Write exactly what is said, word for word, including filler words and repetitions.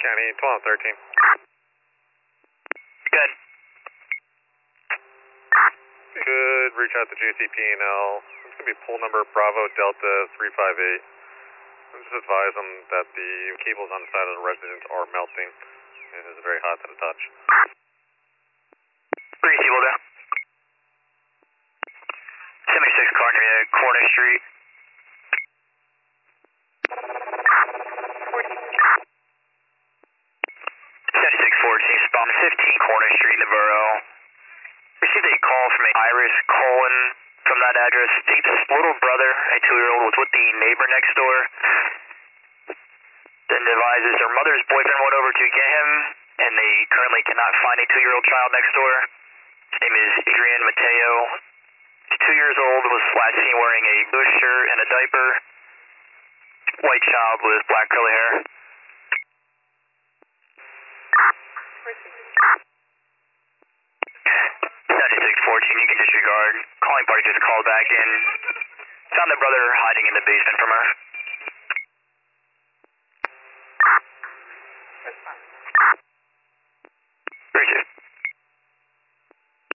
County twelve thirteen. Good. Good, reach out to J C P and L. It's going to be pool number Bravo Delta three five eight. Just advise them that the cables on the side of the residence are melting. It is very hot to the touch. Three people down. seventy-six Corner, Corner Street. seventy-six fourteen, spawn fifteen Corner Street in the borough. Received a call from Iris Colin from that address. States his little brother, a two-year-old, was with the neighbor next door. Then advises their mother's boyfriend went over to get him, and they currently cannot find a two-year-old child next door. His name is Adrian Mateo. He's two years old, was last seen wearing a blue shirt and a diaper. White child with black curly hair. seventy-six fourteen, you can disregard. Calling party just called back in. Found the brother hiding in the basement from her. Response.